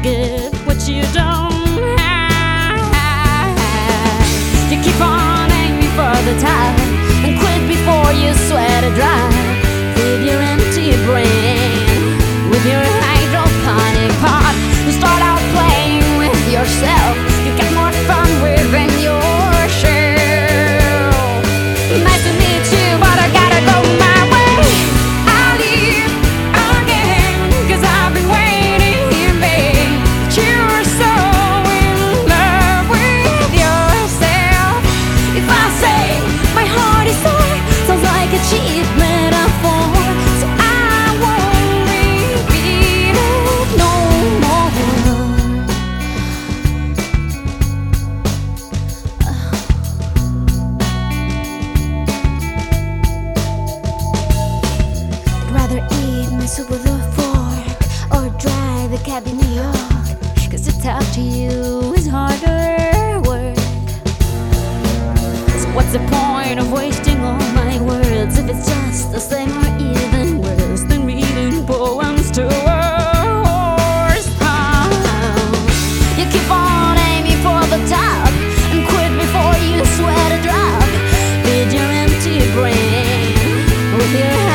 get what you don't have. You keep on aiming for the top and quit before you sweat it dry. With your empty brain, with your hydroponic pot, you start out playing with yourself. You get more fun within yourself. Nice to meet you, but I gotta go my way. I'll leave again, 'cause I've been waiting here, babe. But you're so in love with yourself. If I say my heart is sore, sounds like a cheap metaphor, so I won't repeat it no more. I'd rather eat my soup with a fork or drive a cab in New York, 'cause to talk to you is harder work. So what's the point of wasting all my words if it's just the same or even worse than reading poems to a horse? You keep on aiming for the top and quit before you sweat a drop. Feed your empty brain with your